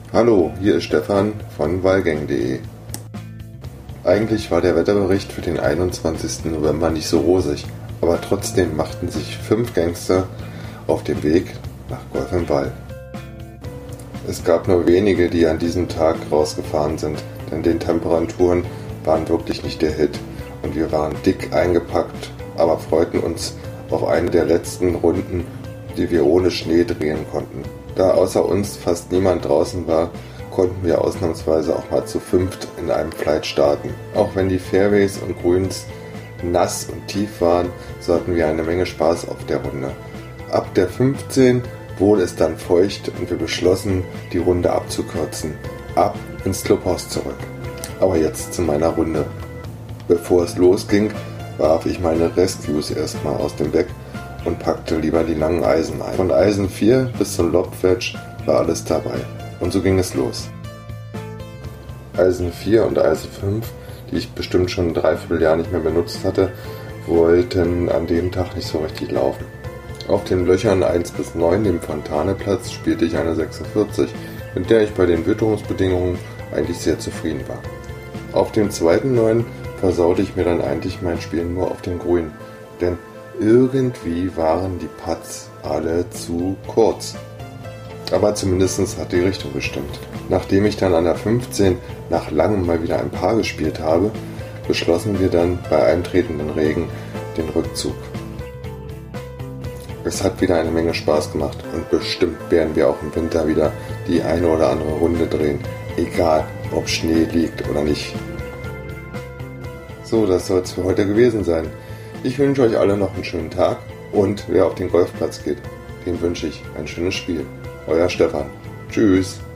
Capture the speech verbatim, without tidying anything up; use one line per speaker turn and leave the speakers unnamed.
Hallo, hier ist Stefan von wallgang punkt de. Eigentlich war der Wetterbericht für den einundzwanzigsten November nicht so rosig, aber trotzdem machten sich fünf Gangster auf den Weg nach Golf im Wall. Es gab nur wenige, die an diesem Tag rausgefahren sind, denn die Temperaturen waren wirklich nicht der Hit und wir waren dick eingepackt, aber freuten uns auf eine der letzten Runden, die wir ohne Schnee drehen konnten. Da außer uns fast niemand draußen war, konnten wir ausnahmsweise auch mal zu fünft in einem Flight starten. Auch wenn die Fairways und Grüns nass und tief waren, so hatten wir eine Menge Spaß auf der Runde. Ab der fünfzehn wurde es dann feucht und wir beschlossen, die Runde abzukürzen. Ab ins Clubhaus zurück. Aber jetzt zu meiner Runde. Bevor es losging, warf ich meine Rescues erstmal aus dem Weg und packte lieber die langen Eisen ein. Von Eisen vier bis zum Lobwedge war alles dabei. Und so ging es los. Eisen vier und Eisen fünf, die ich bestimmt schon ein Dreivierteljahr nicht mehr benutzt hatte, wollten an dem Tag nicht so richtig laufen. Auf den Löchern eins bis neun, dem Fontaneplatz, spielte ich eine sechsundvierzig, mit der ich bei den Witterungsbedingungen eigentlich sehr zufrieden war. Auf dem zweiten neun versaute ich mir dann eigentlich mein Spiel nur auf dem Grün, denn irgendwie waren die Putts alle zu kurz. Aber zumindest hat die Richtung gestimmt. Nachdem ich dann an der fünfzehn nach langem mal wieder ein Paar gespielt habe, beschlossen wir dann bei eintretenden Regen den Rückzug. Es hat wieder eine Menge Spaß gemacht und bestimmt werden wir auch im Winter wieder die eine oder andere Runde drehen, egal ob Schnee liegt oder nicht. So, das soll es für heute gewesen sein. Ich wünsche euch alle noch einen schönen Tag und wer auf den Golfplatz geht, dem wünsche ich ein schönes Spiel. Euer Stefan. Tschüss.